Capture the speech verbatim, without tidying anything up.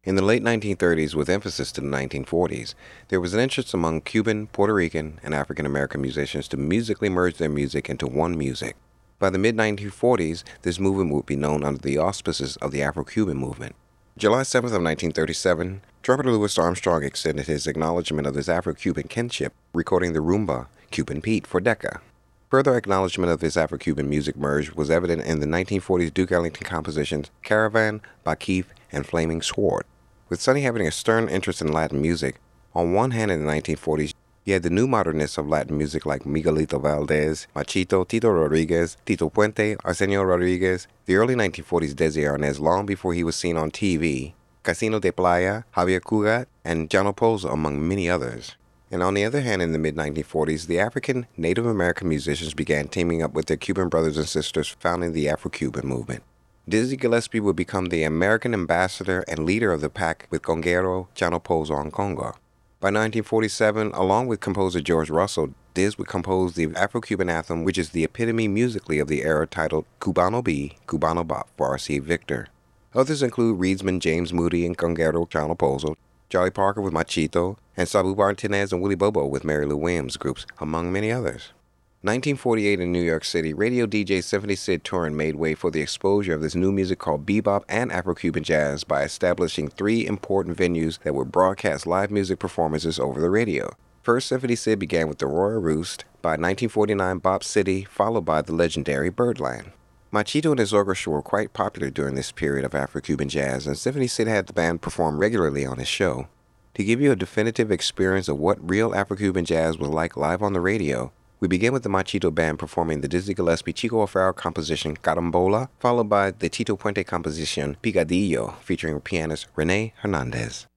In the late nineteen thirties, with emphasis to the nineteen forties, there was an interest among Cuban, Puerto Rican, and African American musicians to musically merge their music into one music. By the mid nineteen forties, this movement would be known under the auspices of the Afro-Cuban movement. July seventh of nineteen thirty-seven, trumpeter Louis Armstrong extended his acknowledgement of his Afro-Cuban kinship, recording the rumba Cuban Pete for Decca. Further acknowledgement of his Afro-Cuban music merge was evident in the nineteen forties Duke Ellington compositions Caravan by Keith and Flaming Sword. With Sonny having a stern interest in Latin music, on one hand in the nineteen forties, you had the new modernists of Latin music like Miguelito Valdés, Machito, Tito Rodriguez, Tito Puente, Arsenio Rodriguez, the early nineteen forties Desi Arnaz long before he was seen on T V, Casino de Playa, Javier Cugat, and Jano Pozo, among many others. And on the other hand, in the mid nineteen forties, the African Native American musicians began teaming up with their Cuban brothers and sisters, founding the Afro-Cuban movement. Dizzy Gillespie would become the American ambassador and leader of the pack with conguero Jano Pozo on conga. By nineteen forty-seven, along with composer George Russell, Diz would compose the Afro-Cuban anthem, which is the epitome musically of the era, titled Cubano B, Cubano Bop for R C A Victor. Others include reedsman James Moody and conguero Jano Pozo, Charlie Parker with Machito, and Sabu Martinez and Willie Bobo with Mary Lou Williams groups, among many others. nineteen forty-eight in New York City, radio D J Symphony Sid Turin made way for the exposure of this new music called bebop and Afro-Cuban jazz by establishing three important venues that would broadcast live music performances over the radio. First, Symphony Sid began with the Royal Roost, by nineteen forty-nine Bop City, followed by the legendary Birdland. Machito and his orchestra were quite popular during this period of Afro-Cuban jazz, and Symphony Sid had the band perform regularly on his show. To give you a definitive experience of what real Afro-Cuban jazz was like live on the radio, we begin with the Machito Band performing the Dizzy Gillespie Chico O'Farrill composition Carambola, followed by the Tito Puente composition Picadillo, featuring pianist Rene Hernandez.